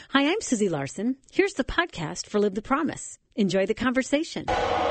Hi, I'm Susie Larson. Here's the podcast for Live the Promise. Enjoy the conversation.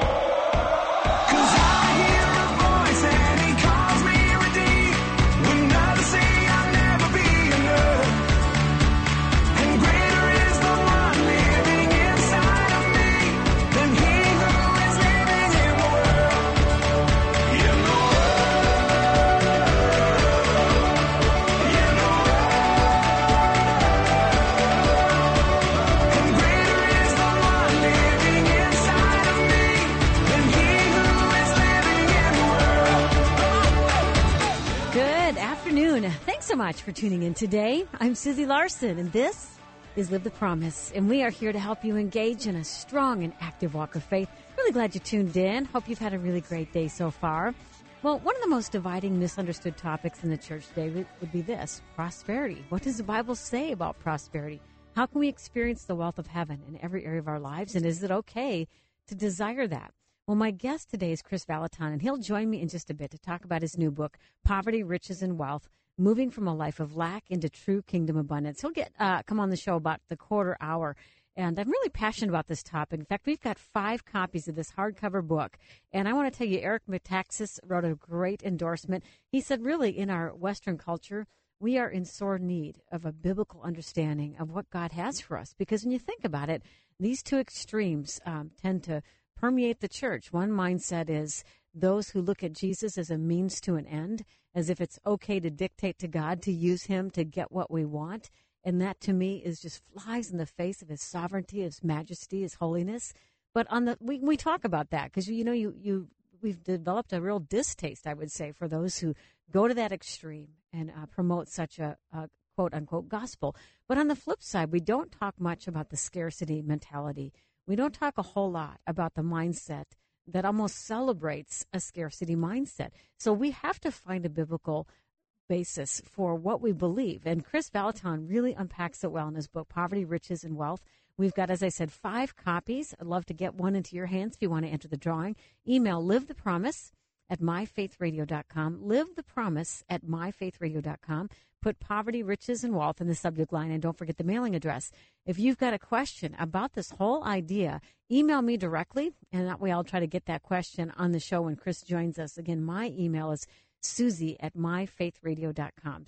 Thanks so much for tuning in today. I'm Susie Larson, and this is Live the Promise, and we are here to help you engage in a strong and active walk of faith. Really glad you tuned in. Hope you've had a really great day so far. Well, one of the most dividing, misunderstood topics in the church today would be this: prosperity. What does the Bible say about prosperity? How can we experience the wealth of heaven in every area of our lives, and is it okay to desire that? Well, my guest today is Kris Vallotton, and he'll join me in just a bit to talk about his new book, Poverty, Riches, and Wealth: Moving from a Life of Lack into True Kingdom Abundance. He'll come on the show about the quarter hour, and I'm really passionate about this topic. In fact, we've got 5 copies of this hardcover book, and I want to tell you, Eric Metaxas wrote a great endorsement. He said, really, in our Western culture, we are in sore need of a biblical understanding of what God has for us, because when you think about it, these two extremes tend to permeate the church. One mindset is those who look at Jesus as a means to an end, as if it's okay to dictate to God, to use him to get what we want. And that, to me, is just flies in the face of his sovereignty, his majesty, his holiness. But we talk about that because, we've developed a real distaste, I would say, for those who go to that extreme and promote such a quote-unquote gospel. But on the flip side, we don't talk much about the scarcity mentality. We don't talk a whole lot about the mindset that almost celebrates a scarcity mindset. So we have to find a biblical basis for what we believe. And Kris Vallotton really unpacks it well in his book, Poverty, Riches, and Wealth. We've got, as I said, 5 copies. I'd love to get one into your hands if you want to enter the drawing. Email livethepromise@myfaithradio.com. Livethepromise@myfaithradio.com. Put Poverty, Riches, and Wealth in the subject line, and don't forget the mailing address. If you've got a question about this whole idea, email me directly, and that way I'll try to get that question on the show when Kris joins us. Again, my email is Susie@myfaithradio.com.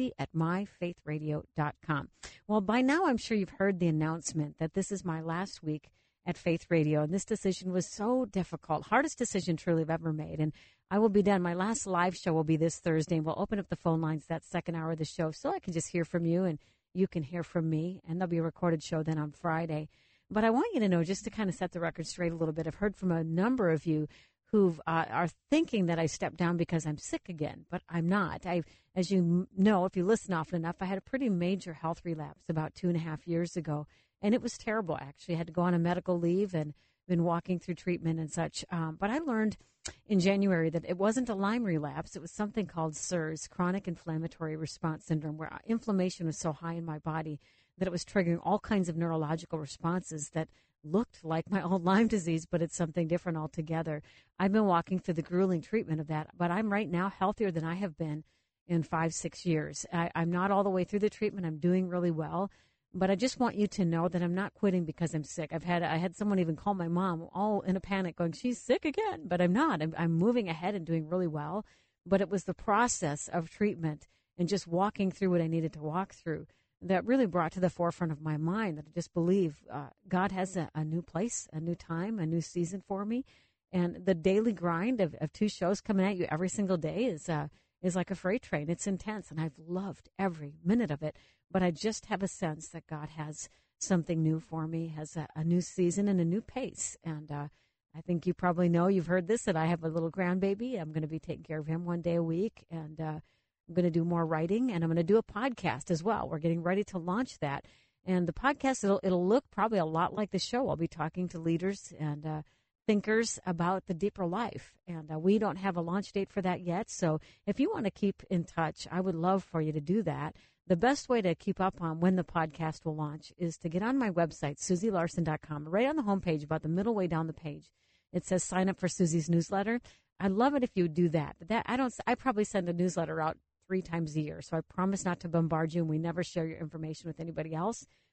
Susie@myfaithradio.com. Well, by now I'm sure you've heard the announcement that this is my last week at Faith Radio, and this decision was so difficult, hardest decision truly I've ever made, and I will be done. My last live show will be this Thursday, and we'll open up the phone lines that second hour of the show so I can just hear from you and you can hear from me, and there'll be a recorded show then on Friday. But I want you to know, just to kind of set the record straight a little bit, I've heard from a number of you who are thinking that I stepped down because I'm sick again, but I'm not. As you know, if you listen often enough, I had a pretty major health relapse about 2.5 years ago, and it was terrible, actually. I had to go on a medical leave and been walking through treatment and such. But I learned in January that it wasn't a Lyme relapse. It was something called CIRS, Chronic Inflammatory Response Syndrome, where inflammation was so high in my body that it was triggering all kinds of neurological responses that looked like my old Lyme disease, but it's something different altogether. I've been walking through the grueling treatment of that, but I'm right now healthier than I have been in 5-6 years. I'm not all the way through the treatment. I'm doing really well. But I just want you to know that I'm not quitting because I'm sick. I had someone even call my mom all in a panic going, she's sick again, but I'm not. I'm moving ahead and doing really well. But it was the process of treatment and just walking through what I needed to walk through that really brought to the forefront of my mind that I just believe God has a new place, a new time, a new season for me. And the daily grind of 2 shows coming at you every single day is like a freight train. It's intense, and I've loved every minute of it. But I just have a sense that God has something new for me, has a new season and a new pace. And I think you probably know, you've heard this, that I have a little grandbaby. I'm going to be taking care of him one day a week. And I'm going to do more writing, and I'm going to do a podcast as well. We're getting ready to launch that. And the podcast, it'll look probably a lot like the show. I'll be talking to leaders and thinkers about the deeper life. And we don't have a launch date for that yet. So if you want to keep in touch, I would love for you to do that. The best way to keep up on when the podcast will launch is to get on my website, SusieLarson.com. Right on the homepage, about the middle way down the page, it says sign up for Susie's newsletter. I'd love it if you would do that. But I probably send a newsletter out 3 times a year, so I promise not to bombard you, and we never share your information with anybody else.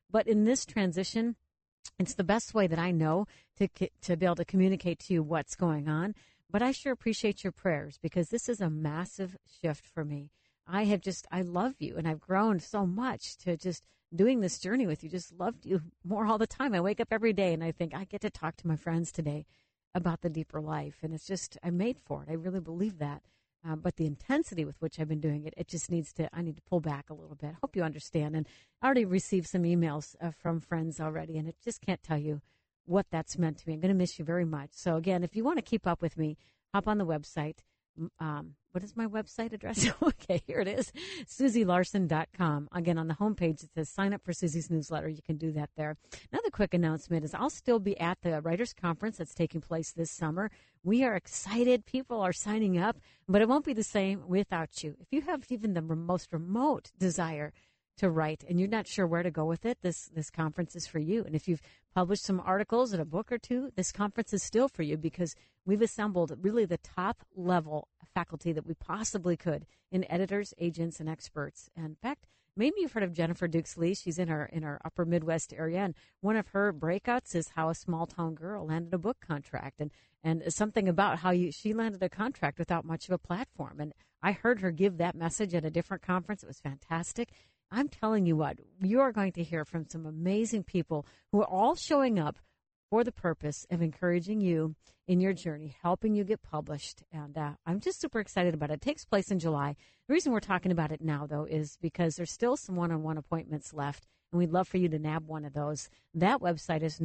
But in this transition, it's the best way that I know to be able to communicate to you what's going on. But I sure appreciate your prayers, because this is a massive shift for me. I love you, and I've grown so much to just doing this journey with you. Just loved you more all the time. I wake up every day and I think I get to talk to my friends today about the deeper life. And it's just, I'm made for it. I really believe that. But the intensity with which I've been doing it, I need to pull back a little bit. Hope you understand. And I already received some emails from friends already, and it just can't tell you what that's meant to me. I'm going to miss you very much. So again, if you want to keep up with me, hop on the website. What is my website address? Okay, here it is, SusieLarson.com. Again, on the homepage, it says sign up for Susie's newsletter. You can do that there. Another quick announcement is I'll still be at the Writers Conference that's taking place this summer. We are excited. People are signing up, but it won't be the same without you. If you have even the most remote desire to write and you're not sure where to go with it, this conference is for you. And if you've published some articles in a book or two, this conference is still for you, because we've assembled really the top level faculty that we possibly could in editors, agents, and experts. And in fact, maybe you've heard of Jennifer Dukes-Lee. She's in our upper Midwest area, and one of her breakouts is how a small town girl landed a book contract, and something about how she landed a contract without much of a platform. And I heard her give that message at a different conference. It was fantastic. I'm telling you what, you are going to hear from some amazing people who are all showing up for the purpose of encouraging you in your journey, helping you get published. And I'm just super excited about it. It takes place in July. The reason we're talking about it now, though, is because there's still some one-on-one appointments left, and we'd love for you to nab one of those. That website is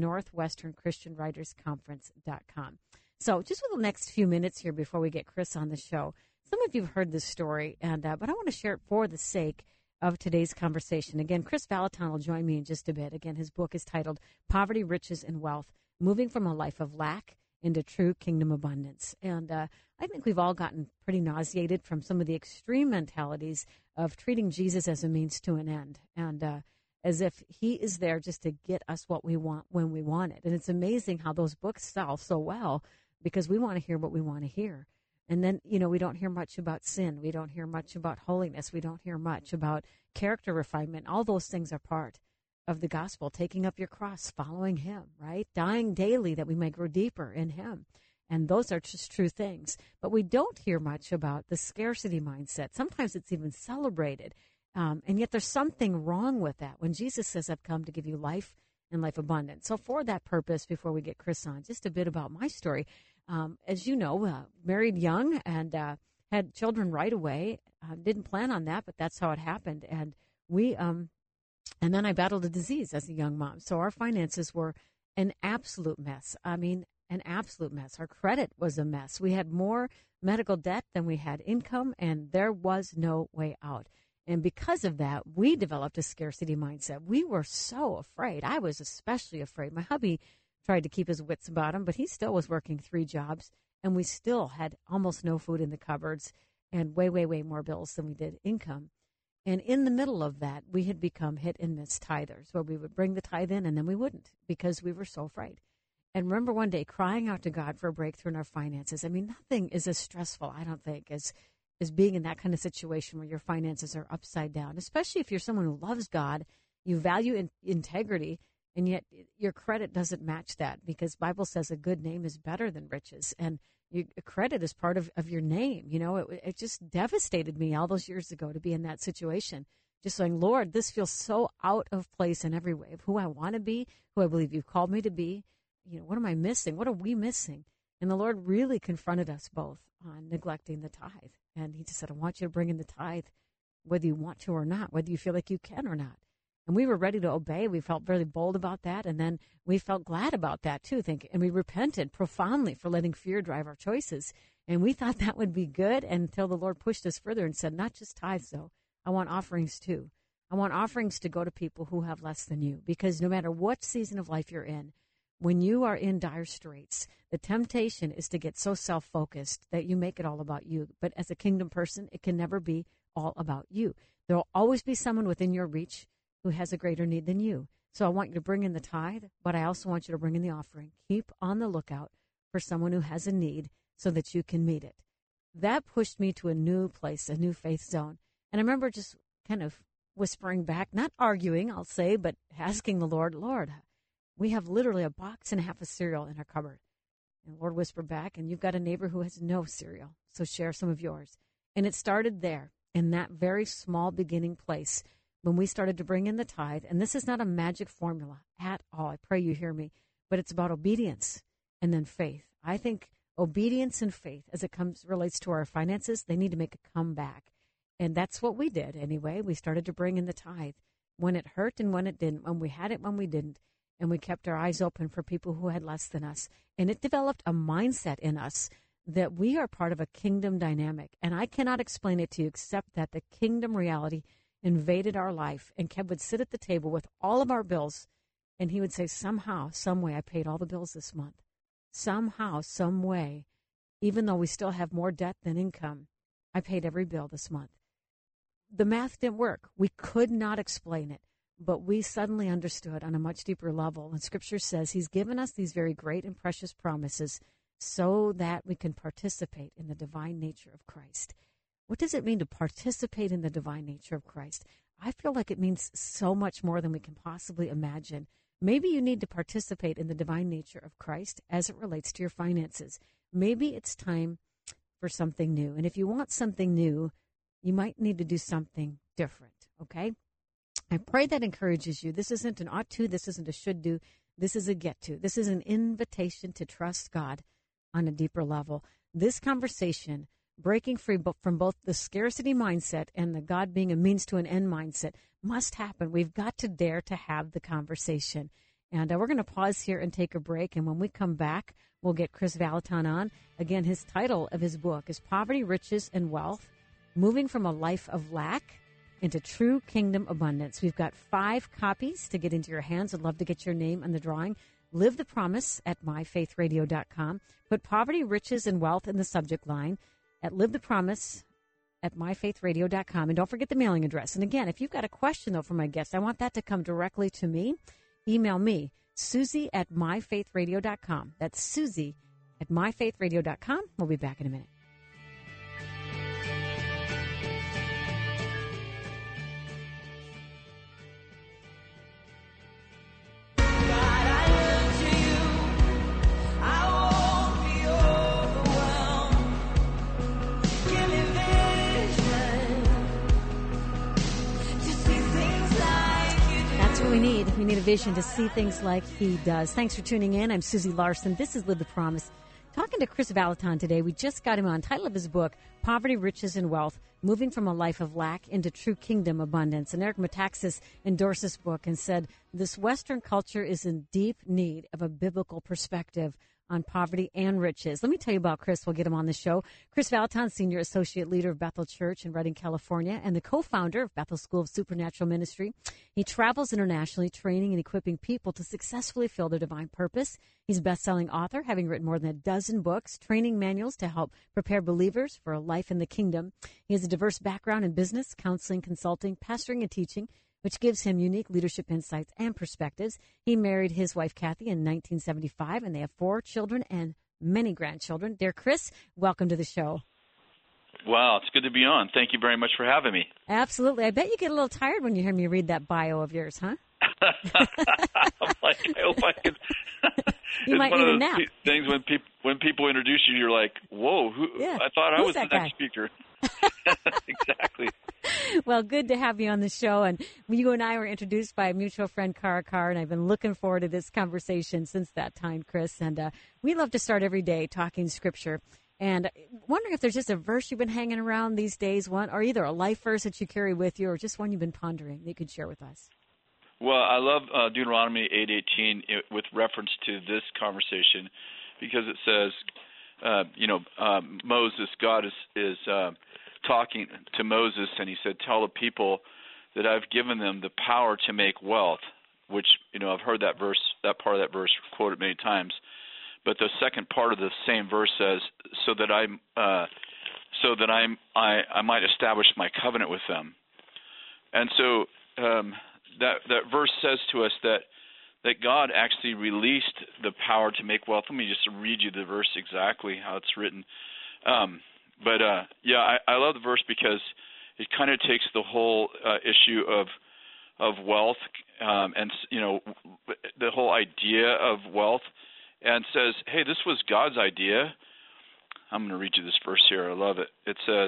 northwesternchristianwritersconference.com. So just for the next few minutes here before we get Chris on the show, some of you have heard this story, but I want to share it for the sake of today's conversation. Again, Chris Vallotton will join me in just a bit. Again, his book is titled Poverty, Riches, and Wealth, Moving from a Life of Lack into True Kingdom Abundance. And I think we've all gotten pretty nauseated from some of the extreme mentalities of treating Jesus as a means to an end, and as if he is there just to get us what we want when we want it. And it's amazing how those books sell so well, because we want to hear what we want to hear. And then, we don't hear much about sin. We don't hear much about holiness. We don't hear much about character refinement. All those things are part of the gospel, taking up your cross, following him, right? Dying daily that we may grow deeper in him. And those are just true things. But we don't hear much about the scarcity mindset. Sometimes it's even celebrated. And yet there's something wrong with that when Jesus says, I've come to give you life and life abundant. So for that purpose, before we get Chris on, just a bit about my story. As you know, married young and had children right away. Didn't plan on that, but that's how it happened. And and then I battled a disease as a young mom. So our finances were an absolute mess. I mean, an absolute mess. Our credit was a mess. We had more medical debt than we had income, and there was no way out. And because of that, we developed a scarcity mindset. We were so afraid. I was especially afraid. My hubby tried to keep his wits about him, but he still was working 3 jobs, and we still had almost no food in the cupboards and way, way, way more bills than we did income. And in the middle of that, we had become hit and miss tithers, where we would bring the tithe in and then we wouldn't, because we were so afraid. And remember one day crying out to God for a breakthrough in our finances. I mean, nothing is as stressful, I don't think, as being in that kind of situation where your finances are upside down, especially if you're someone who loves God, you value integrity, and yet your credit doesn't match that, because Bible says a good name is better than riches. And credit is part of your name. It just devastated me all those years ago to be in that situation. Just saying, Lord, this feels so out of place in every way of who I want to be, who I believe you've called me to be. What am I missing? What are we missing? And the Lord really confronted us both on neglecting the tithe. And he just said, I want you to bring in the tithe, whether you want to or not, whether you feel like you can or not. And we were ready to obey. We felt very bold about that. And then we felt glad about that, too. And we repented profoundly for letting fear drive our choices. And we thought that would be good until the Lord pushed us further and said, not just tithes, though. I want offerings, too. I want offerings to go to people who have less than you. Because no matter what season of life you're in, when you are in dire straits, the temptation is to get so self-focused that you make it all about you. But as a kingdom person, it can never be all about you. There will always be someone within your reach who has a greater need than you. So I want you to bring in the tithe, but I also want you to bring in the offering. Keep on the lookout for someone who has a need so that you can meet it. That pushed me to a new place, a new faith zone. And I remember just kind of whispering back, not arguing, I'll say, but asking the Lord, Lord, we have literally a box and a half of cereal in our cupboard. And the Lord whispered back, and you've got a neighbor who has no cereal, so share some of yours. And it started there, in that very small beginning place, when we started to bring in the tithe. And this is not a magic formula at all. I pray you hear me. But it's about obedience and then faith. I think obedience and faith, as it relates to our finances, they need to make a comeback. And that's what we did anyway. We started to bring in the tithe when it hurt and when it didn't, when we had it, when we didn't. And we kept our eyes open for people who had less than us. And it developed a mindset in us that we are part of a kingdom dynamic. And I cannot explain it to you except that the kingdom reality invaded our life. And Kev would sit at the table with all of our bills, and he would say, somehow, some way, I paid all the bills this month. Somehow, some way, even though we still have more debt than income, I paid every bill this month. The math didn't work. We could not explain it, but we suddenly understood on a much deeper level. And Scripture says he's given us these very great and precious promises so that we can participate in the divine nature of Christ. What does it mean to participate in the divine nature of Christ? I feel like it means so much more than we can possibly imagine. Maybe you need to participate in the divine nature of Christ as it relates to your finances. Maybe it's time for something new. And if you want something new, you might need to do something different, okay? I pray that encourages you. This isn't an ought to. This isn't a should do. This is a get to. This is an invitation to trust God on a deeper level. This conversation, breaking free from both the scarcity mindset and the God being a means to an end mindset, must happen. We've got to dare to have the conversation. And we're going to pause here and take a break. And when we come back, we'll get Kris Vallotton on. Again, his title of his book is Poverty, Riches, and Wealth, Moving from a Life of Lack into True Kingdom Abundance. We've got 5 copies to get into your hands. I'd love to get your name on the drawing. Live the Promise at myfaithradio.com. Put Poverty, Riches, and Wealth in the subject line at Live the Promise at myfaithradio.com. And don't forget the mailing address. And again, if you've got a question, though, for my guest, I want that to come directly to me. Email me, Susie at myfaithradio.com. That's Susie at myfaithradio.com. We'll be back in a minute. We need a vision to see things like he does. Thanks for tuning in. I'm Susie Larson. This is Live the Promise. Talking to Kris Vallotton today. We just got him on. Title of his book, Poverty, Riches, and Wealth, Moving from a Life of Lack into True Kingdom Abundance. And Eric Metaxas endorsed this book and said, this Western culture is in deep need of a biblical perspective on poverty and riches. Let me tell you about Kris. We'll get him on the show. Kris Vallotton, Senior Associate Leader of Bethel Church in Redding, California, and the co-founder of Bethel School of Supernatural Ministry. He travels internationally, training and equipping people to successfully fill their divine purpose. He's a best-selling author, having written more than a dozen books, training manuals to help prepare believers for a life in the kingdom. He has a diverse background in business, counseling, consulting, pastoring, and teaching, which gives him unique leadership insights and perspectives. He married his wife, Kathy, in 1975, and they have 4 children and many grandchildren. Dear Kris, welcome to the show. Wow, it's good to be on. Thank you very much for having me. Absolutely. I bet you get a little tired when you hear me read that bio of yours, huh? I'm like, I hope I could. You might need a nap. Things when people introduce you, you're like, whoa, I thought I was the next speaker. Exactly. Well, good to have you on the show. And you and I were introduced by a mutual friend, Kara Carr, and I've been looking forward to this conversation since that time, Kris. And we love to start every day talking Scripture. And wondering if there's just a verse you've been hanging around these days, one or either a life verse that you carry with you or just one you've been pondering that you could share with us. Well, I love Deuteronomy 8:18 with reference to this conversation because it says, Moses, God is talking to Moses, and he said, tell the people that I've given them the power to make wealth, which, I've heard that verse, that part of that verse quoted many times. But the second part of the same verse says, so that I might establish my covenant with them. And so that verse says to us that God actually released the power to make wealth. Let me just read you the verse exactly how it's written. I love the verse because it kind of takes the whole issue of wealth and the whole idea of wealth and says, hey, this was God's idea. I'm going to read you this verse here. I love it. It says,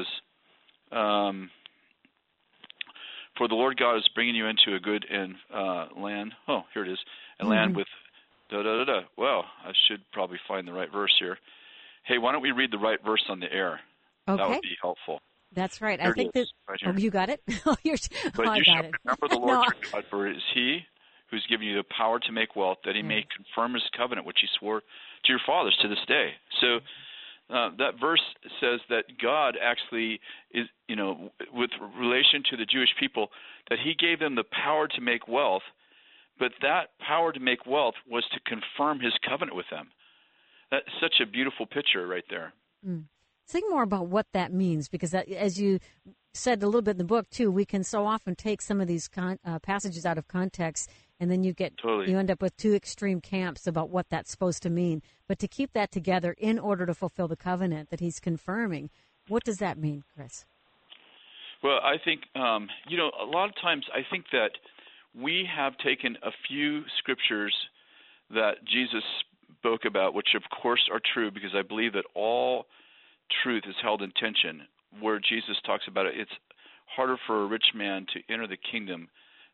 for the Lord God is bringing you into a good and land. Oh, here it is. And land with da-da-da-da. Well, I should probably find the right verse here. Hey, why don't we read the right verse on the air? Okay. That would be helpful. That's right. Here I think that. Right Oh, you got it? But I you got shall it. remember the Lord your God, for it is He who's given you the power to make wealth, that He may confirm His covenant, which He swore to your fathers to this day. So that verse says that God actually is, with relation to the Jewish people, that He gave them the power to make wealth, but that power to make wealth was to confirm His covenant with them. That's such a beautiful picture right there. Think more about what that means, because as you said a little bit in the book too, we can so often take some of these passages out of context, and then you end up with two extreme camps about what that's supposed to mean. But to keep that together in order to fulfill the covenant that He's confirming, what does that mean, Chris? Well, I think a lot of times I think that we have taken a few scriptures that Jesus spoke about, which of course are true, because I believe that all truth is held in tension. Where Jesus talks about it, it's harder for a rich man to enter the kingdom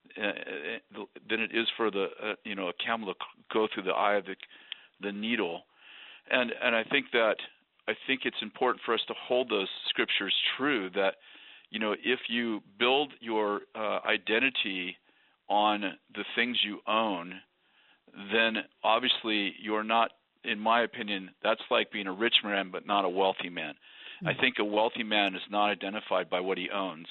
than it is for a camel to go through the eye of the needle. And I think it's important for us to hold those scriptures true, that if you build your identity on the things you own, then obviously you're not, in my opinion, that's like being a rich man but not a wealthy man. I think a wealthy man is not identified by what he owns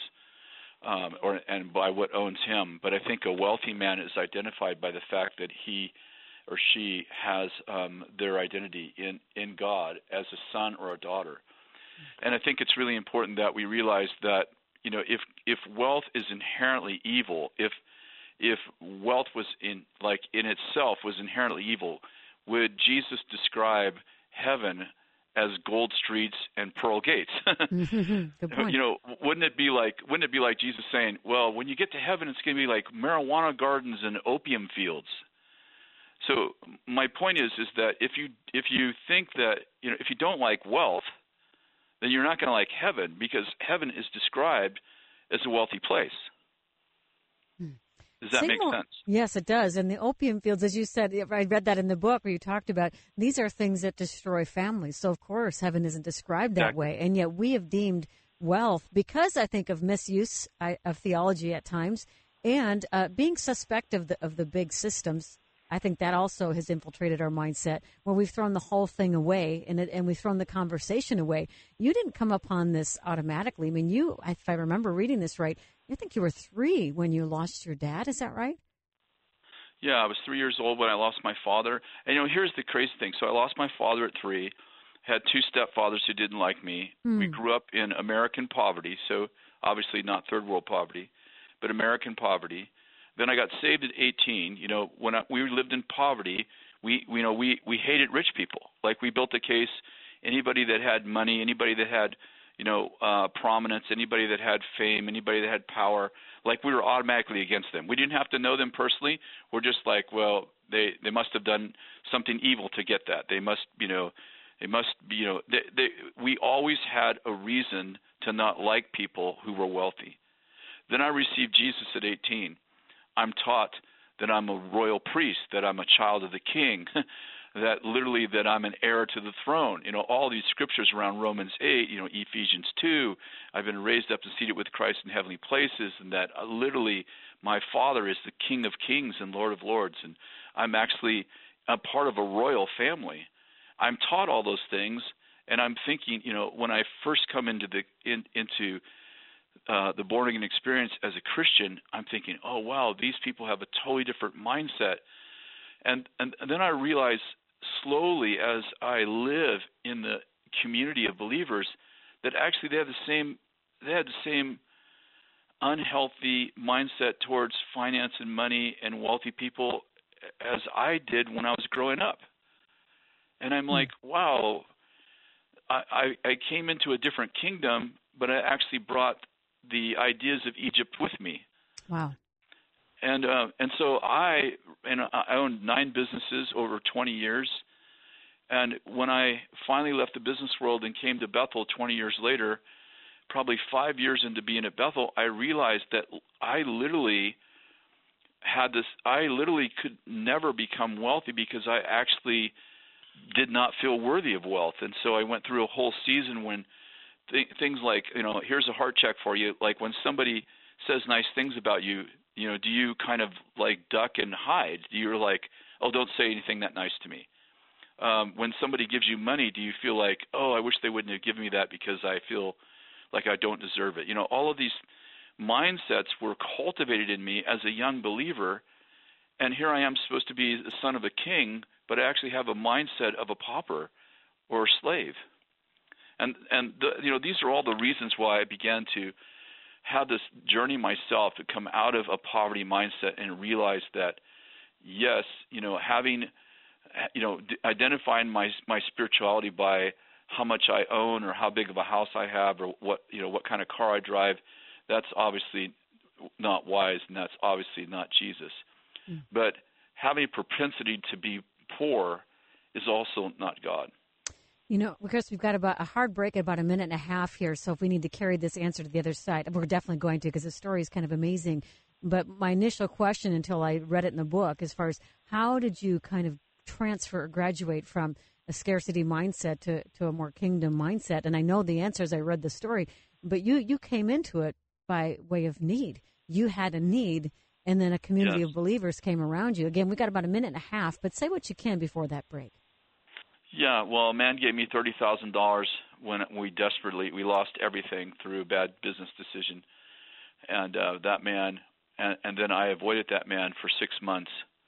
and by what owns him, but I think a wealthy man is identified by the fact that he or she has their identity in God as a son or a daughter. And I think it's really important that we realize that if wealth is inherently evil, if wealth was in itself was inherently evil, would Jesus describe heaven as gold streets and pearl gates? Good point. Wouldn't it be like Jesus saying, well, when you get to heaven, it's going to be like marijuana gardens and opium fields? So my point is that if you think that if you don't like wealth, then you're not going to like heaven, because heaven is described as a wealthy place. Does that make sense? Yes, it does. And the opium fields, as you said, I read that in the book where you talked about, these are things that destroy families. So, of course, heaven isn't described that way. And yet we have deemed wealth, because I think of misuse of theology at times, and being suspect of the big systems. I think that also has infiltrated our mindset, where we've thrown the whole thing away and we've thrown the conversation away. You didn't come upon this automatically. I mean, if I remember reading this right, I think you were 3 when you lost your dad. Is that right? Yeah, I was 3 years old when I lost my father. And, here's the crazy thing. So I lost my father at 3, had 2 stepfathers who didn't like me. We grew up in American poverty, so obviously not third world poverty, but American poverty. Then I got saved at 18. When we lived in poverty, we hated rich people. Like, we built a case, anybody that had money, anybody that had prominence, anybody that had fame, anybody that had power, like, we were automatically against them. We didn't have to know them personally. We're just like, well, they must have done something evil to get that. We always had a reason to not like people who were wealthy. Then I received Jesus at 18. I'm taught that I'm a royal priest, that I'm a child of the king, that I'm an heir to the throne. All these scriptures around Romans 8, Ephesians 2, I've been raised up and seated with Christ in heavenly places, and that literally my Father is the King of kings and Lord of lords, and I'm actually a part of a royal family. I'm taught all those things, and I'm thinking, when I first come into the born-again experience as a Christian, I'm thinking, oh, wow, these people have a totally different mindset. And then I realize slowly as I live in the community of believers that actually they had the same unhealthy mindset towards finance and money and wealthy people as I did when I was growing up. And I'm like, wow, I came into a different kingdom, but I actually brought the ideas of Egypt with me. Wow. And so I owned 9 businesses over 20 years. And when I finally left the business world and came to Bethel 20 years later, probably 5 years into being at Bethel, I realized that I literally could never become wealthy because I actually did not feel worthy of wealth. And so I went through a whole season when things like, here's a heart check for you. Like when somebody says nice things about you, do you kind of like duck and hide? You're like, oh, don't say anything that nice to me. When somebody gives you money, do you feel like, oh, I wish they wouldn't have given me that because I feel like I don't deserve it? All of these mindsets were cultivated in me as a young believer, and here I am supposed to be the son of a king, but I actually have a mindset of a pauper or a slave. And these are all the reasons why I began to have this journey myself to come out of a poverty mindset and realize that, yes, identifying my spirituality by how much I own or how big of a house I have or what kind of car I drive, that's obviously not wise, and that's obviously not Jesus. Mm. But having a propensity to be poor is also not God. Chris, we've got about a hard break at about a minute and a half here, so if we need to carry this answer to the other side, we're definitely going to, because the story is kind of amazing. But my initial question until I read it in the book, as far as how did you kind of transfer or graduate from a scarcity mindset to a more kingdom mindset? And I know the answer as I read the story, but you came into it by way of need. You had a need, and then a community of believers came around you. Again, we got about a minute and a half, but say what you can before that break. Yeah, well, a man gave me $30,000 when we lost everything through a bad business decision. And that man, and then I avoided that man for 6 months.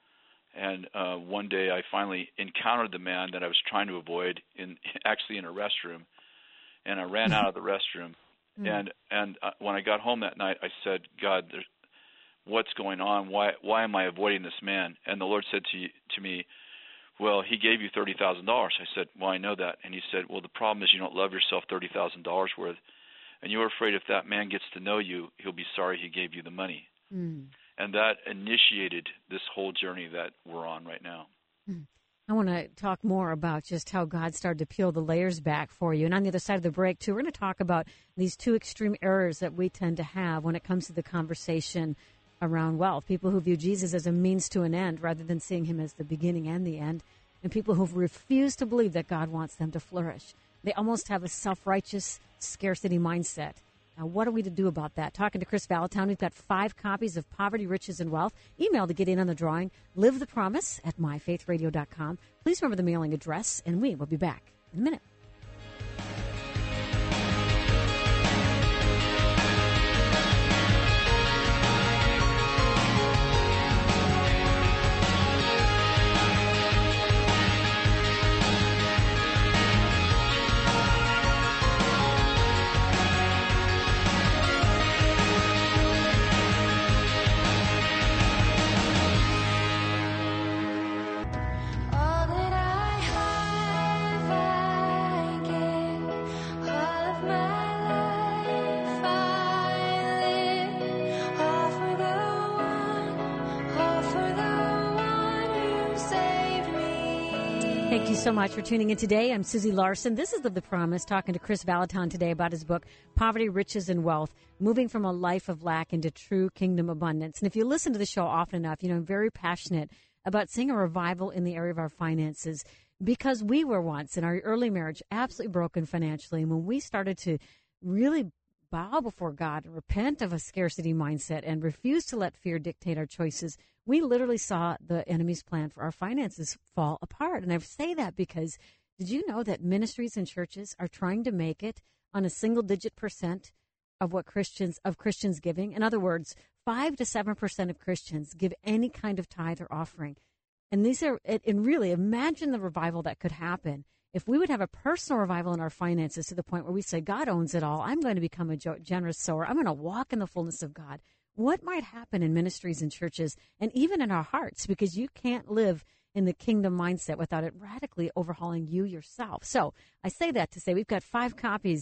And one day I finally encountered the man that I was trying to avoid actually in a restroom. And I ran out of the restroom. And when I got home that night, I said, God, what's going on? Why am I avoiding this man? And the Lord said to me, well, he gave you $30,000. I said, well, I know that. And he said, well, the problem is you don't love yourself $30,000 worth. And you're afraid if that man gets to know you, he'll be sorry he gave you the money. Mm. And that initiated this whole journey that we're on right now. I want to talk more about just how God started to peel the layers back for you. And on the other side of the break, too, we're going to talk about these 2 extreme errors that we tend to have when it comes to the conversation around wealth. People who view Jesus as a means to an end rather than seeing him as the beginning and the end. And people who refuse to believe that God wants them to flourish. They almost have a self-righteous scarcity mindset. Now, what are we to do about that? Talking to Chris Vallotton, we've got 5 copies of Poverty, Riches, and Wealth. Email to get in on the drawing. Live the Promise at myfaithradio.com. Please remember the mailing address, and we will be back in a minute. Thank you so much for tuning in today. I'm Susie Larson. This is Live the Promise, talking to Chris Vallotton today about his book, Poverty, Riches, and Wealth, Moving from a Life of Lack into True Kingdom Abundance. And if you listen to the show often enough, I'm very passionate about seeing a revival in the area of our finances, because we were once, in our early marriage, absolutely broken financially. And when we started to really bow before God and repent of a scarcity mindset and refuse to let fear dictate our choices, we literally saw the enemy's plan for our finances fall apart. And I say that because, did you know that ministries and churches are trying to make it on a single-digit % of what Christians giving? In other words, 5 to 7% of Christians give any kind of tithe or offering. And really, imagine the revival that could happen if we would have a personal revival in our finances to the point where we say, God owns it all. I'm going to become a generous sower. I'm going to walk in the fullness of God. What might happen in ministries and churches and even in our hearts? Because you can't live in the kingdom mindset without it radically overhauling you yourself. So I say that to say we've got 5 copies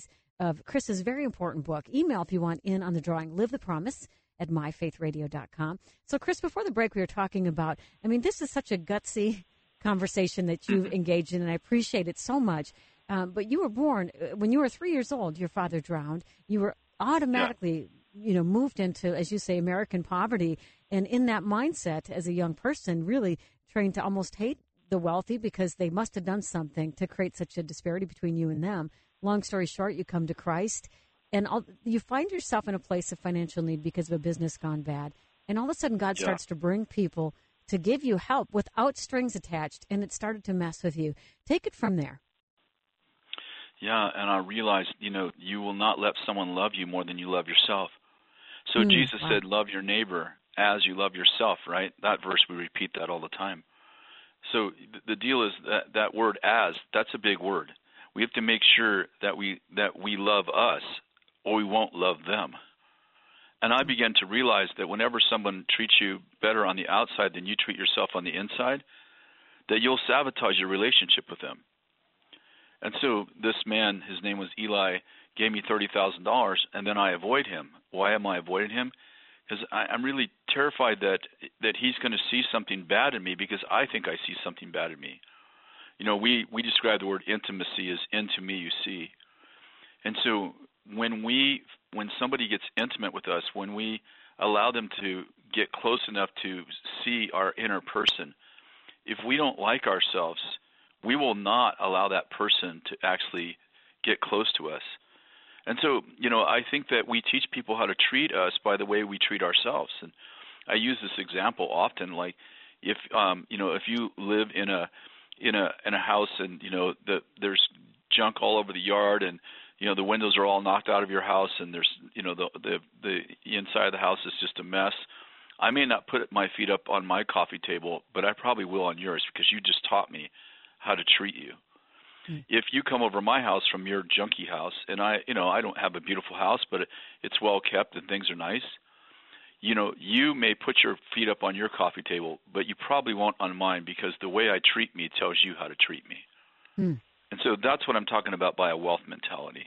of Chris's very important book. Email if you want in on the drawing. Live the Promise at myfaithradio.com. So, Chris, before the break, we were talking about, I mean, this is such a gutsy conversation that you've engaged in, and I appreciate it so much. But you were born, when you were 3 years old, your father drowned. You were automatically, moved into, as you say, American poverty. And in that mindset, as a young person, really trained to almost hate the wealthy because they must have done something to create such a disparity between you and them. Long story short, you come to Christ, and you find yourself in a place of financial need because of a business gone bad. And all of a sudden, God starts to bring people to give you help without strings attached, and it started to mess with you. Take it from there. Yeah, and I realized, you will not let someone love you more than you love yourself. So Jesus said, love your neighbor as you love yourself, right? That verse, we repeat that all the time. So the deal is that word as, that's a big word. We have to make sure that we love us, or we won't love them. And I began to realize that whenever someone treats you better on the outside than you treat yourself on the inside, that you'll sabotage your relationship with them. And so this man, his name was Eli, gave me $30,000, and then I avoid him. Why am I avoiding him? Because I'm really terrified that he's going to see something bad in me because I think I see something bad in me. We describe the word intimacy as into me you see. And so when somebody gets intimate with us, when we allow them to get close enough to see our inner person, if we don't like ourselves, we will not allow that person to actually get close to us. And so, I think that we teach people how to treat us by the way we treat ourselves. And I use this example often, like if you live in a house and there's junk all over the yard and the windows are all knocked out of your house and there's the inside of the house is just a mess. I may not put my feet up on my coffee table, but I probably will on yours because you just taught me how to treat you. If you come over my house from your junky house, and I don't have a beautiful house, but it's well kept and things are nice, you may put your feet up on your coffee table, but you probably won't on mine because the way I treat me tells you how to treat me. And so that's what I'm talking about by a wealth mentality.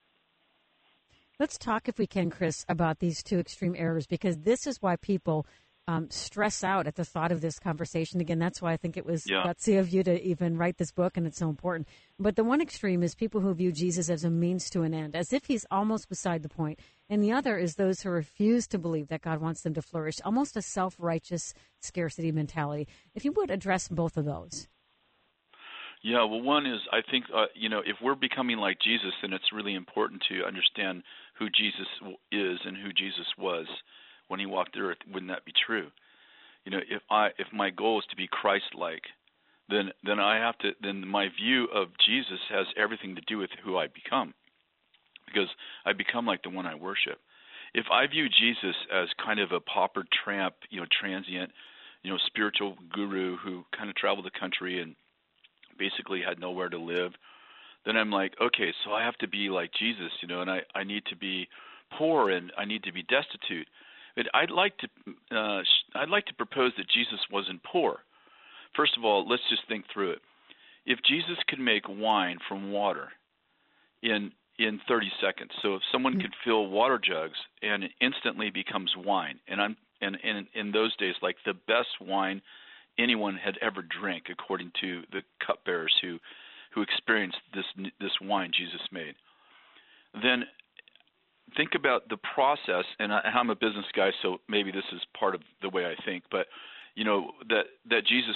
Let's talk, if we can, Chris, about these two extreme errors, because this is why people stress out at the thought of this conversation. Again, that's why I think it was gutsy of you to even write this book, and it's so important. But the one extreme is people who view Jesus as a means to an end, as if he's almost beside the point. And the other is those who refuse to believe that God wants them to flourish, almost a self-righteous scarcity mentality. If you would address both of those. Yeah, well, one is I think, if we're becoming like Jesus, then it's really important to understand who Jesus is and who Jesus was when he walked the earth. Wouldn't that be true? If my goal is to be Christ-like, then my view of Jesus has everything to do with who I become, because I become like the one I worship. If I view Jesus as kind of a pauper tramp, transient, spiritual guru who kind of traveled the country and basically had nowhere to live, then I'm like, okay, so I have to be like Jesus, and I need to be poor and I need to be destitute. But I'd like to propose that Jesus wasn't poor. First of all, let's just think through it. If Jesus could make wine from water in 30 seconds, so if someone could fill water jugs and it instantly becomes wine, and in those days, like the best wine anyone had ever drank, according to the cupbearers who experienced this wine Jesus made, then think about the process. And I'm a business guy, so maybe this is part of the way I think. But that Jesus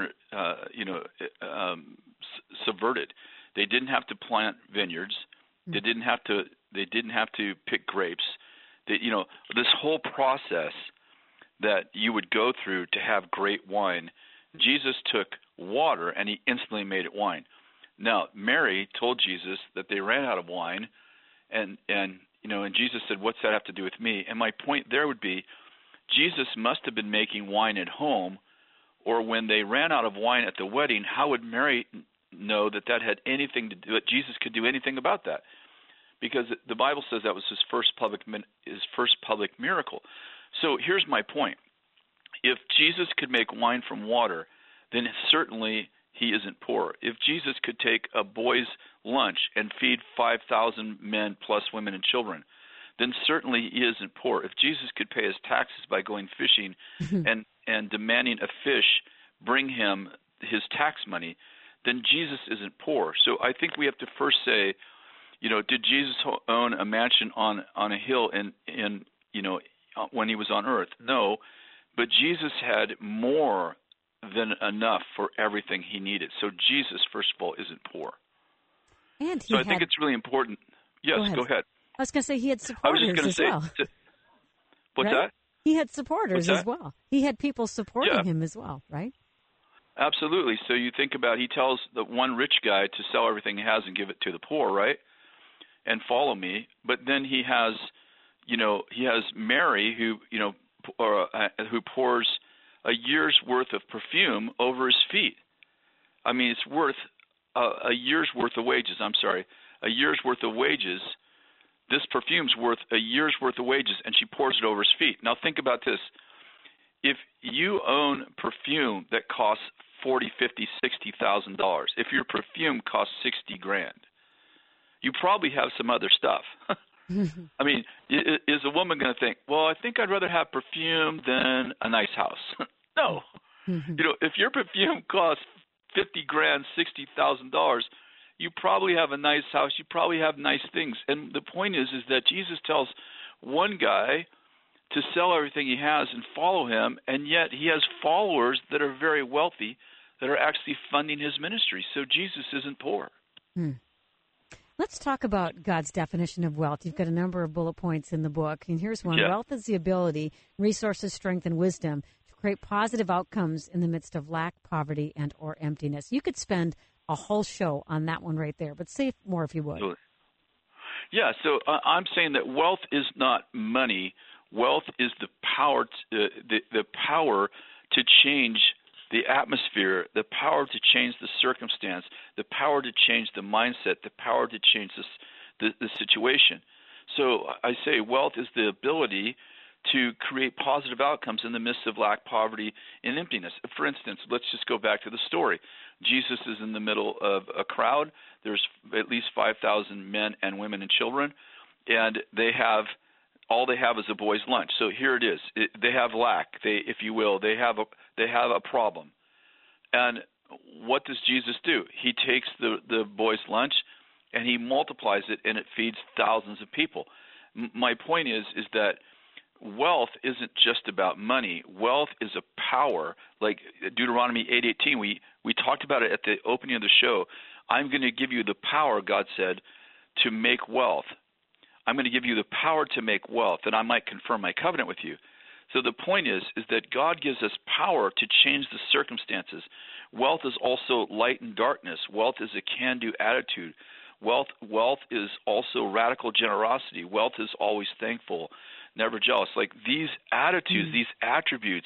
subverted. They didn't have to plant vineyards. They didn't have to pick grapes. This whole process that you would go through to have great wine, Jesus took water and he instantly made it wine. Now, Mary told Jesus that they ran out of wine, and Jesus said, "What's that have to do with me?" And my point there would be, Jesus must have been making wine at home, or when they ran out of wine at the wedding, how would Mary know that had anything to do, that Jesus could do anything about that? Because the Bible says that was his first public miracle. So here's my point. If Jesus could make wine from water, then certainly he isn't poor. If Jesus could take a boy's lunch and feed 5,000 men plus women and children, then certainly he isn't poor. If Jesus could pay his taxes by going fishing and demanding a fish bring him his tax money, then Jesus isn't poor. So I think we have to first say, did Jesus own a mansion on a hill in when he was on earth? No, but Jesus had more than enough for everything he needed. So Jesus, first of all, isn't poor. And I think it's really important. Yes, go ahead. I was going to say he had supporters as well. What's right? that? He had supporters as well. He had people supporting him as well, right? Absolutely. So you think about, he tells the one rich guy to sell everything he has and give it to the poor, right? And follow me. But then he has, he has Mary who pours a year's worth of perfume over his feet. I mean, it's worth a year's worth of wages. A year's worth of wages. This perfume's worth a year's worth of wages, and she pours it over his feet. Now think about this. If you own perfume that costs $40,000, $50,000, $60,000, if your perfume costs $60,000, you probably have some other stuff. I mean, is a woman going to think, well, I think I'd rather have perfume than a nice house? No. If your perfume costs $50,000, $60,000, you probably have a nice house. You probably have nice things. And the point is that Jesus tells one guy to sell everything he has and follow him, and yet he has followers that are very wealthy that are actually funding his ministry. So Jesus isn't poor. Let's talk about God's definition of wealth. You've got a number of bullet points in the book, and here's one. Yeah. Wealth is the ability, resources, strength, and wisdom to create positive outcomes in the midst of lack, poverty, and or emptiness. You could spend a whole show on that one right there, but say more if you would. Yeah, so I'm saying that wealth is not money. Wealth is the power, the power to change the atmosphere, the power to change the circumstance, the power to change the mindset, the power to change the situation. So I say wealth is the ability to create positive outcomes in the midst of lack, poverty, and emptiness. For instance, let's just go back to the story. Jesus is in the middle of a crowd. There's at least 5,000 men and women and children, and all they have is a boy's lunch. So here it is. They have lack. If you will, they have a problem. And what does Jesus do? He takes the boy's lunch and he multiplies it, and it feeds thousands of people. My point is that wealth isn't just about money. Wealth is a power. Like Deuteronomy 8:18, we talked about it at the opening of the show. I'm going to give you the power, God said, to make wealth. I'm going to give you the power to make wealth, and I might confirm my covenant with you. So the point is that God gives us power to change the circumstances. Wealth is also light and darkness. Wealth is a can-do attitude. Wealth is also radical generosity. Wealth is always thankful, never jealous. Like these attitudes, these attributes,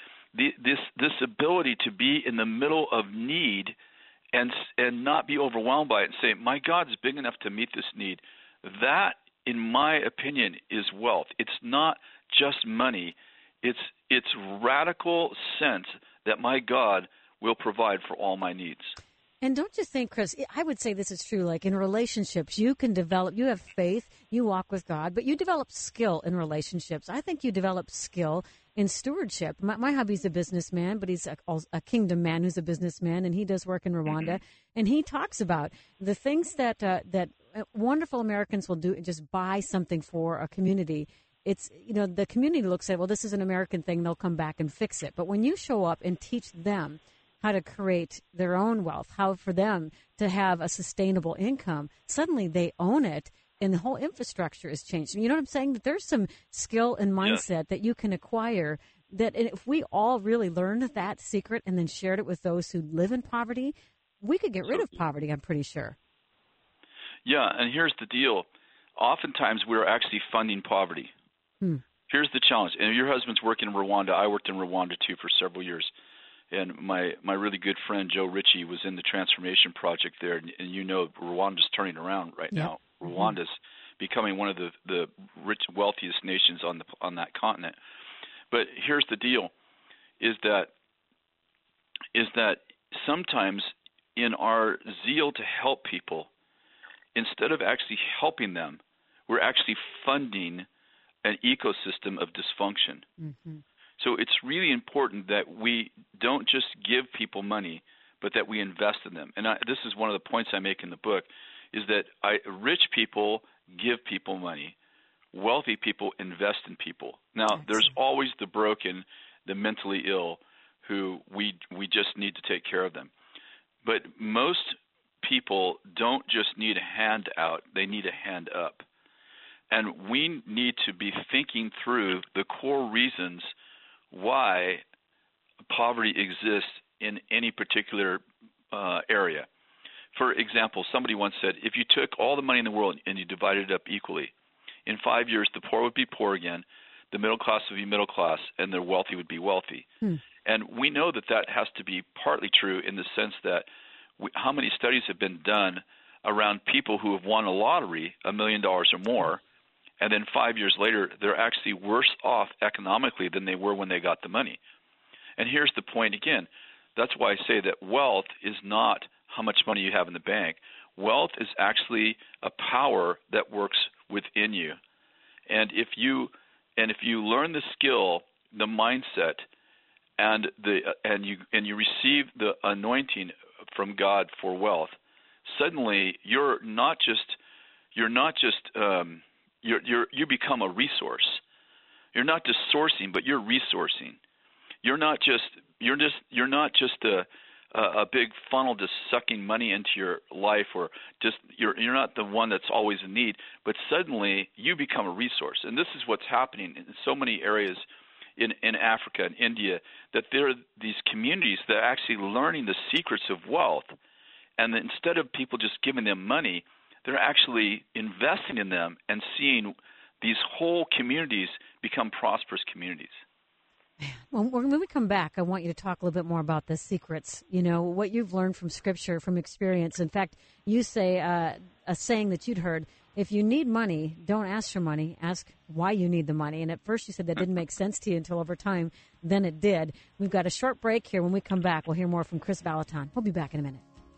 this ability to be in the middle of need and not be overwhelmed by it and say, my God is big enough to meet this need, that, in my opinion, is wealth. It's not just money. It's radical sense that my God will provide for all my needs. And don't you think, Chris, I would say this is true, like in relationships, you can develop, you have faith, you walk with God, but you develop skill in relationships. I think you develop skill in stewardship. My hubby's a businessman, but he's a kingdom man who's a businessman, and he does work in Rwanda. And he talks about the things that wonderful Americans will do, just buy something for a community. It's, the community looks at, well, this is an American thing, they'll come back and fix it. But when you show up and teach them how to create their own wealth, how for them to have a sustainable income, suddenly they own it, and the whole infrastructure is changed. You know what I'm saying? That there's some skill and mindset that you can acquire, that if we all really learned that secret and then shared it with those who live in poverty, we could get rid of poverty, I'm pretty sure. Yeah, and here's the deal. Oftentimes we're actually funding poverty. Here's the challenge. And your husband's working in Rwanda. I worked in Rwanda, too, for several years. And my really good friend, Joe Ritchie, was in the Transformation Project there. And Rwanda's turning around right now. Rwanda's becoming one of the rich, wealthiest nations on that continent. But here's the deal, is that sometimes in our zeal to help people, instead of actually helping them, we're actually funding an ecosystem of dysfunction. Mm-hmm. So it's really important that we don't just give people money, but that we invest in them. And this is one of the points I make in the book, is that rich people give people money. Wealthy people invest in people. Now, there's always the broken, the mentally ill, who we just need to take care of them. But most people don't just need a hand out, they need a hand up. And we need to be thinking through the core reasons why poverty exists in any particular area. For example, somebody once said, if you took all the money in the world and you divided it up equally, in 5 years the poor would be poor again, the middle class would be middle class, and the wealthy would be wealthy. And we know that that has to be partly true in the sense that how many studies have been done around people who have won a lottery, $1 million or more, and then 5 years later they're actually worse off economically than they were when they got the money. And here's the point again. That's why I say that wealth is not how much money you have in the bank. Wealth is actually a power that works within you. And if you learn the skill, the mindset, and you receive the anointing from God for wealth, suddenly you become a resource. You're not just sourcing, but you're resourcing. You're not just a big funnel just sucking money into your life, or just you're not the one that's always in need, but suddenly you become a resource. And this is what's happening in so many areas in Africa and India, that there are these communities that are actually learning the secrets of wealth, and instead of people just giving them money, they're actually investing in them and seeing these whole communities become prosperous communities. Well, when we come back, I want you to talk a little bit more about the secrets, what you've learned from Scripture, from experience. In fact, you say a saying that you'd heard, if you need money, don't ask for money, ask why you need the money. And at first you said that didn't make sense to you until over time, then it did. We've got a short break here. When we come back, we'll hear more from Kris Vallotton. We'll be back in a minute.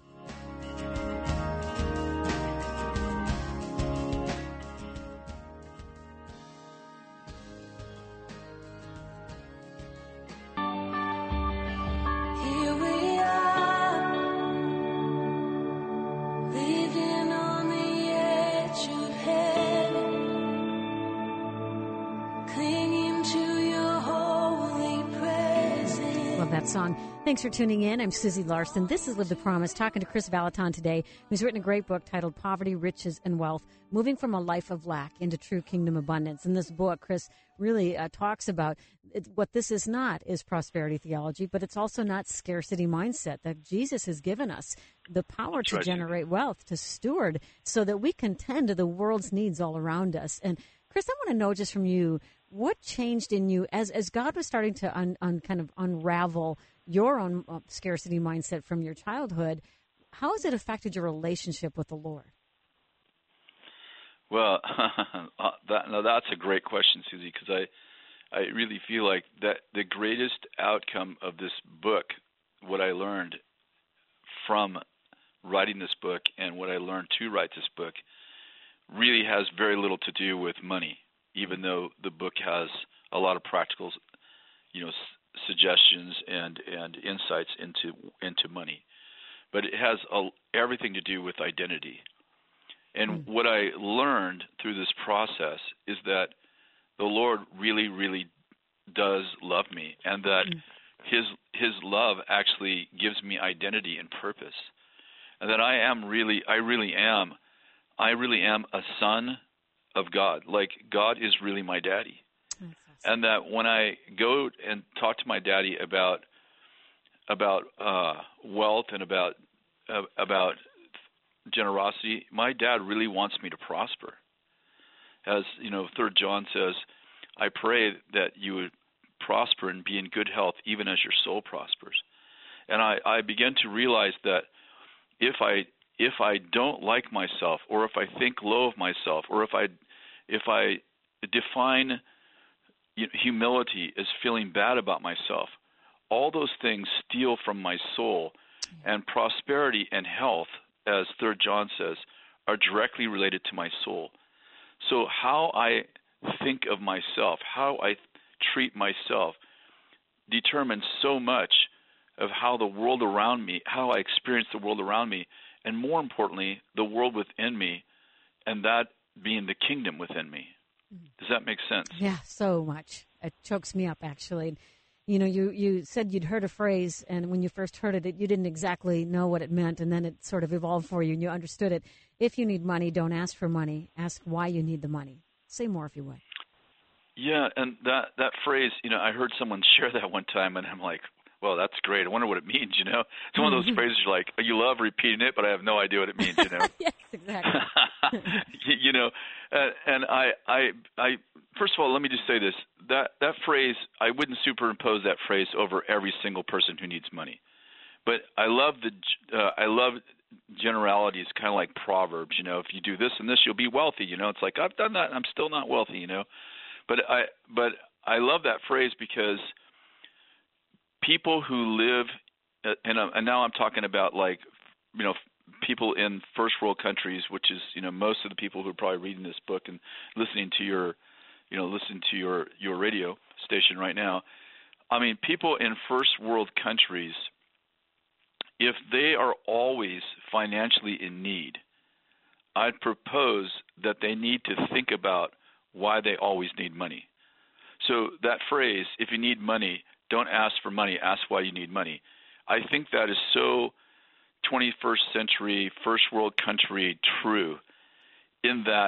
Song. Thanks for tuning in. I'm Susie Larson. This is Live the Promise, talking to Kris Vallotton today, who's written a great book titled Poverty, Riches, and Wealth, Moving from a Life of Lack into True Kingdom Abundance. In this book, Kris really talks about what this is not is prosperity theology, but it's also not scarcity mindset, that Jesus has given us the power to generate wealth, to steward, so that we can tend to the world's needs all around us. And Kris, I want to know just from you, what changed in you as God was starting to kind of unravel your own scarcity mindset from your childhood? How has it affected your relationship with the Lord? Well, that's a great question, Susie, because I really feel like that the greatest outcome of this book, what I learned from writing this book and what I learned to write this book, really has very little to do with money, even though the book has a lot of practical, suggestions and insights into money. But it has everything to do with identity. And what I learned through this process is that the Lord really, really does love me, and that His love actually gives me identity and purpose, and that I really am a son of God. Like, God is really my daddy. Awesome. And that when I go and talk to my daddy about wealth and about generosity, my dad really wants me to prosper. As 3 John says, I pray that you would prosper and be in good health, even as your soul prospers. And I began to realize that if I don't like myself, or if I think low of myself, or if I define humility as feeling bad about myself, all those things steal from my soul And prosperity and health, as 3 John says, are directly related to my soul. So how I think of myself, how I treat myself, determines so much of how the world around me, how I experience the world around me, and more importantly, the world within me, and that being the kingdom within me. Does that make sense? Yeah, so much. It chokes me up, actually. You know, you said you'd heard a phrase, and when you first heard it, you didn't exactly know what it meant, and then it sort of evolved for you, and you understood it. If you need money, don't ask for money. Ask why you need the money. Say more, if you would. Yeah, and that phrase, you know, I heard someone share that one time, and I'm like, well, that's great. I wonder what it means, you know? It's one of those phrases you're like, you love repeating it, but I have no idea what it means, you know? Yes, exactly. You know, and I first of all, let me just say this. That phrase, I wouldn't superimpose that phrase over every single person who needs money. But I love generalities, kind of like Proverbs, you know, if you do this and this, you'll be wealthy, you know? It's like, I've done that, and I'm still not wealthy, you know? But I love that phrase because people who live, and now I'm talking about, like, you know, people in first world countries, which is, you know, most of the people who are probably reading this book and listening to your radio station right now. I mean, people in first world countries, if they are always financially in need, I'd propose that they need to think about why they always need money. So that phrase, if you need money, don't ask for money, ask why you need money. I think that is so 21st century, first world country true, in that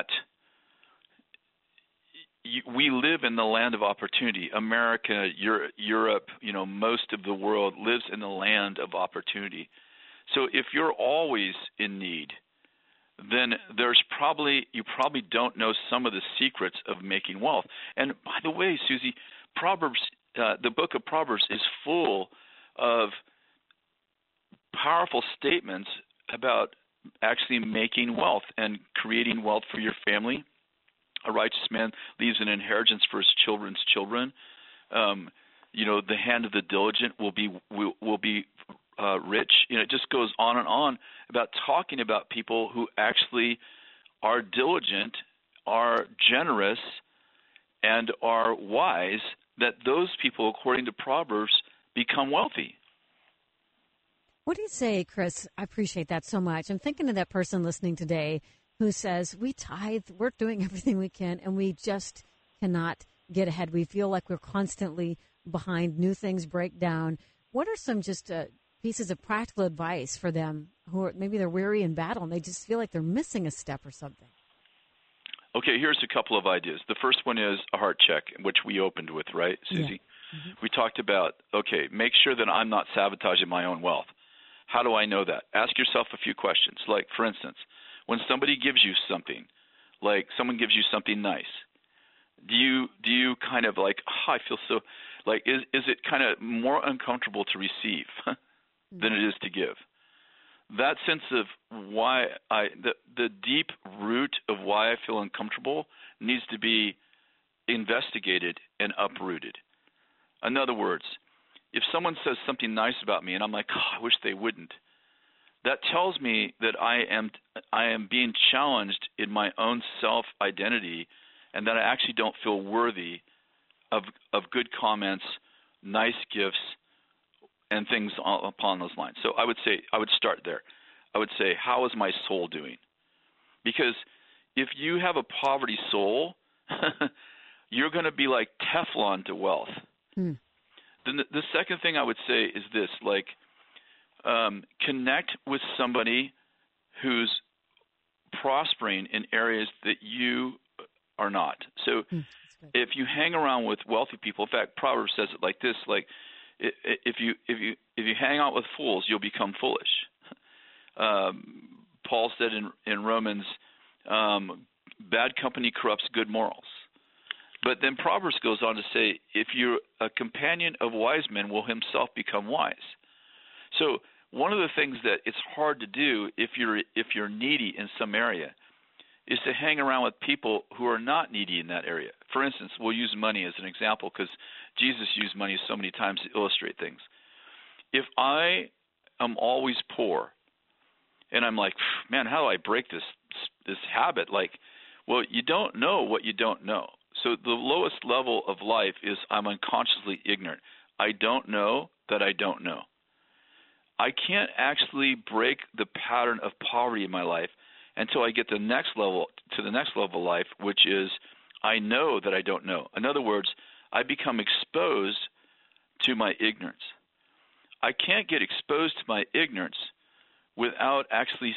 we live in the land of opportunity. America, Europe, you know, most of the world lives in the land of opportunity. So if you're always in need, then you probably don't know some of the secrets of making wealth. And by the way, Susie, Proverbs, the book of Proverbs is full of powerful statements about actually making wealth and creating wealth for your family. A righteous man leaves an inheritance for his children's children. You know, the hand of the diligent will be rich. You know, it just goes on and on about talking about people who actually are diligent, are generous, and are wise, that those people, according to Proverbs, become wealthy. What do you say, Chris? I appreciate that so much. I'm thinking of that person listening today who says, we tithe, we're doing everything we can, and we just cannot get ahead. We feel like we're constantly behind. New things break down. What are some just pieces of practical advice for them who are, maybe they're weary in battle and they just feel like they're missing a step or something? Okay, here's a couple of ideas. The first one is a heart check, which we opened with, right, Susie? Yeah. Mm-hmm. We talked about, okay, make sure that I'm not sabotaging my own wealth. How do I know that? Ask yourself a few questions. Like, for instance, when somebody gives you something, like someone gives you something nice, do you kind of like, I feel so, like, is it kind of more uncomfortable to receive than it is to give? That sense of why the deep root of why I feel uncomfortable needs to be investigated and uprooted. In other words, if someone says something nice about me and I'm like, I wish they wouldn't, that tells me that I am being challenged in my own self-identity and that I actually don't feel worthy of good comments, nice gifts, and things upon those lines. So I would start there. I would say, how is my soul doing? Because if you have a poverty soul, you're going to be like Teflon to wealth. Then the second thing I would say is this, like, connect with somebody who's prospering in areas that you are not. So if you hang around with wealthy people, in fact, Proverbs says it like this, like, if you hang out with fools, you'll become foolish. Paul said in Romans, bad company corrupts good morals. But then Proverbs goes on to say, if you're a companion of wise men, will himself become wise. So one of the things that it's hard to do if you're needy in some area is to hang around with people who are not needy in that area. For instance, we'll use money as an example because Jesus used money so many times to illustrate things. If I I'm always poor. And I'm like, man, how do I break this habit? Like, well, you don't know what you don't know. So the lowest level of life is I'm unconsciously ignorant. I don't know that I don't know. I can't actually break the pattern of poverty in my life until I get to the next level of life, which is I know that I don't know. In other words, I become exposed to my ignorance. I can't get exposed to my ignorance without actually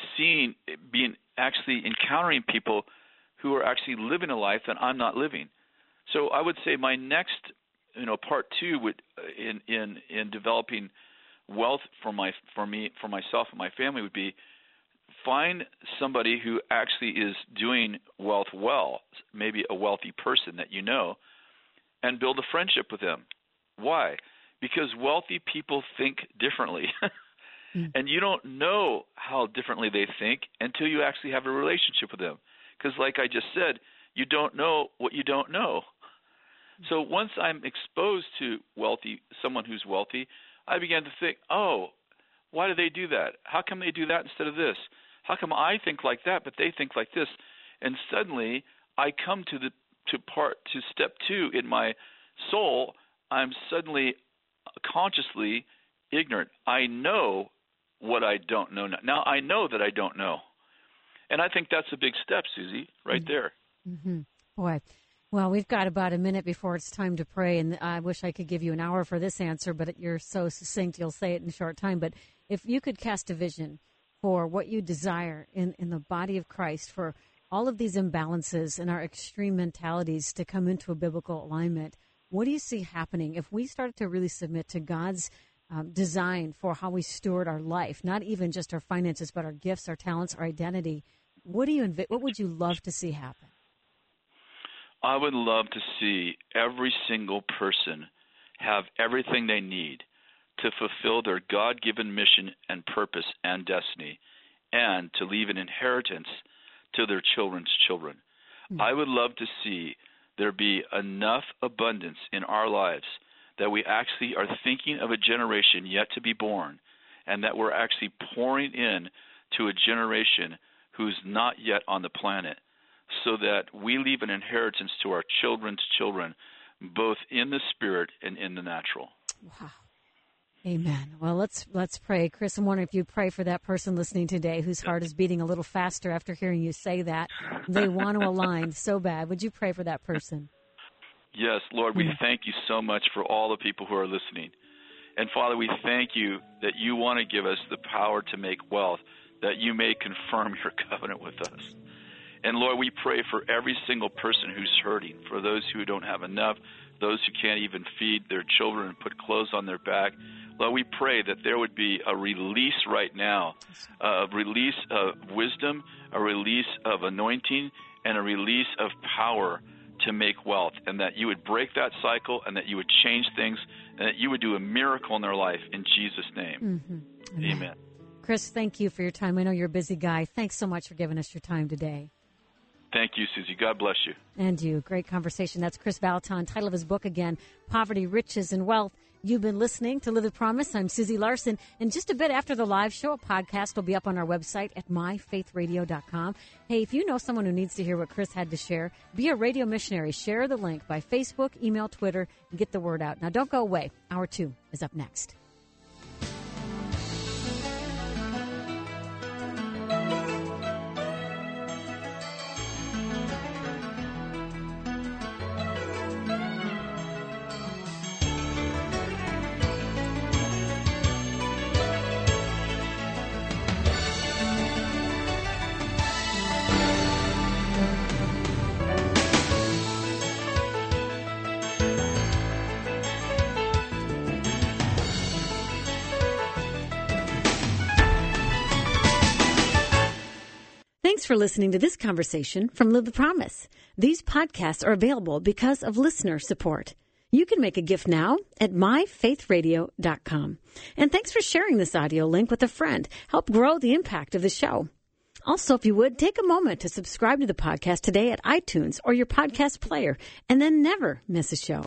encountering people who are actually living a life that I'm not living. So I would say my next, part two would in developing wealth for myself and my family would be find somebody who actually is doing wealth well, maybe a wealthy person that you know, and build a friendship with them. Why? Because wealthy people think differently. And you don't know how differently they think until you actually have a relationship with them. Because like I just said, you don't know what you don't know. So once I'm exposed to someone who's wealthy, I began to think, oh, why do they do that? How come they do that instead of this? How come I think like that, but they think like this? And suddenly I come to step two in my soul. I'm suddenly consciously ignorant. I know what I don't know now. Now I know that I don't know. And I think that's a big step, Susie, right there. Mm-hmm. Boy. Well, we've got about a minute before it's time to pray, and I wish I could give you an hour for this answer, but you're so succinct, you'll say it in a short time. But if you could cast a vision for what you desire in the body of Christ, for all of these imbalances and our extreme mentalities to come into a biblical alignment, what do you see happening if we started to really submit to God's design for how we steward our life, not even just our finances, but our gifts, our talents, our identity? What would you love to see happen? I would love to see every single person have everything they need to fulfill their God-given mission and purpose and destiny, and to leave an inheritance to their children's children. Mm-hmm. I would love to see there be enough abundance in our lives that we actually are thinking of a generation yet to be born, and that we're actually pouring in to a generation who's not yet on the planet, so that we leave an inheritance to our children's children, both in the spirit and in the natural. Wow. Amen. Well, let's pray. Chris, I'm wondering if you'd pray for that person listening today whose heart is beating a little faster after hearing you say that. They want to align so bad. Would you pray for that person? Yes, Lord, we thank you so much for all the people who are listening. And, Father, we thank you that you want to give us the power to make wealth, that you may confirm your covenant with us. And, Lord, we pray for every single person who's hurting, for those who don't have enough, those who can't even feed their children and put clothes on their back. Lord, we pray that there would be a release right now, a release of wisdom, a release of anointing, and a release of power to make wealth, and that you would break that cycle, and that you would change things, and that you would do a miracle in their life in Jesus' name. Mm-hmm. Amen. Chris, thank you for your time. I know you're a busy guy. Thanks so much for giving us your time today. Thank you, Susie. God bless you. And you. Great conversation. That's Chris Vallotton. Title of his book again, Poverty, Riches, and Wealth. You've been listening to Live with Promise. I'm Susie Larson. And just a bit after the live show, a podcast will be up on our website at myfaithradio.com. Hey, if you know someone who needs to hear what Chris had to share, be a radio missionary. Share the link by Facebook, email, Twitter, and get the word out. Now, don't go away. Hour 2 is up next. Thanks for listening to this conversation from Live the Promise. These podcasts are available because of listener support. You can make a gift now at myfaithradio.com. And thanks for sharing this audio link with a friend. Help grow the impact of the show. Also, if you would, take a moment to subscribe to the podcast today at iTunes or your podcast player, and then never miss a show.